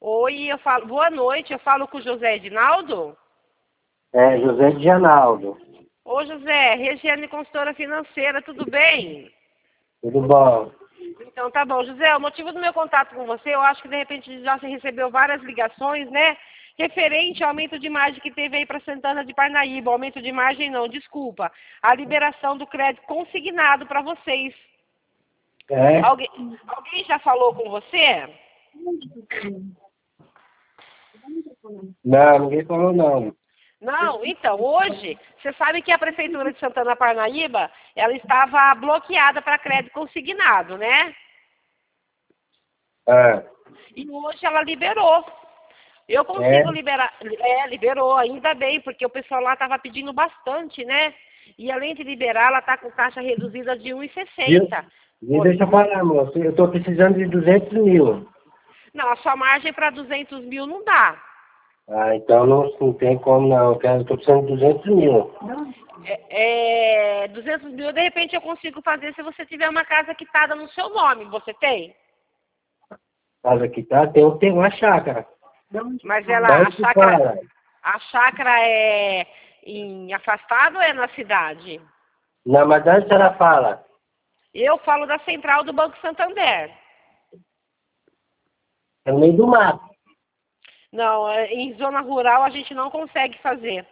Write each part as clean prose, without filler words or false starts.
Oi, eu falo, boa noite, eu falo com o José Edinaldo. É, José de Janaldo. Ô José, Regiane Consultora Financeira, tudo bem? Tudo bom? Então tá bom, José, o motivo do meu contato com você, eu acho que de repente já se recebeu várias ligações, né? Referente ao aumento de margem que teve aí para Santana de Parnaíba, aumento de margem não, desculpa, a liberação do crédito consignado para vocês. É? Alguém já falou com você? Não, ninguém falou não. Não, então, hoje, você sabe que a Prefeitura de Santana Parnaíba, ela estava bloqueada para crédito consignado, né? Ah, E hoje ela liberou. Eu é? consigo liberar, liberou, ainda bem, porque o pessoal lá estava pedindo bastante, né? E além de liberar, ela está com taxa reduzida de Viu? 1,60. E deixa eu falar, moço. Eu tô precisando de 200 mil. Não, a sua margem para 200 mil não dá. Ah, então não tem como não. Eu tô precisando de 200 mil. 200 mil, de repente, eu consigo fazer se você tiver uma casa quitada no seu nome. Você tem? Casa aqui tá? Tem uma chácara. Mas Da onde que fala? a chácara é em afastado ou é na cidade? Não, mas da onde a senhora fala? Eu falo da central do Banco Santander. É no meio do mato. Não, em zona rural a gente não consegue fazer.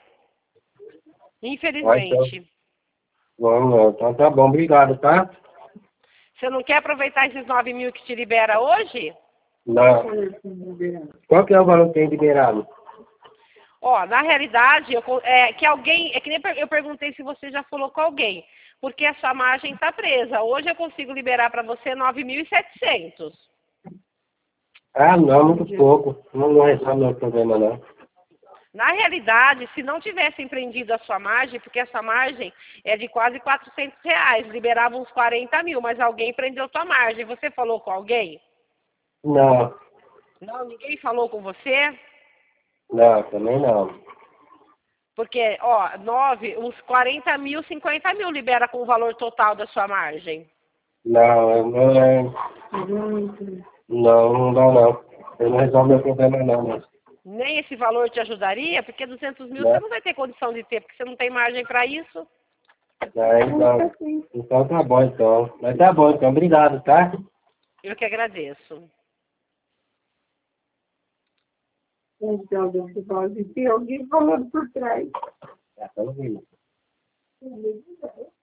Ó, então. Infelizmente. Vamos, então tá bom. Obrigado, tá? Você não quer aproveitar esses 9 mil que te libera hoje? Não. Qual que é o valor que tem liberado? Ó, na realidade, que alguém, é que nem eu perguntei se você já falou com alguém, porque a sua margem está presa. Hoje eu consigo liberar para você 9.700. Ah, não, muito pouco. Não resolve meu problema, não. Na realidade, se não tivesse empreendido a sua margem, porque essa margem é de quase R$ 400, liberava uns 40 mil, mas alguém prendeu sua margem. Você falou com alguém? Não, Não, ninguém falou com você? não, também não. Porque, ó, uns 40 mil, 50 mil libera com o valor total da sua margem. Não, não é. Não, não dá não. Eu não resolve meu problema não, mas. Nem esse valor te ajudaria, porque 200 mil você Né? não vai ter condição de ter, porque você não tem margem para isso. É, então tá bom então. Mas tá bom então, obrigado, tá? Eu que agradeço. Então, você pode ter alguém falando por trás. Tá, tá ouvindo.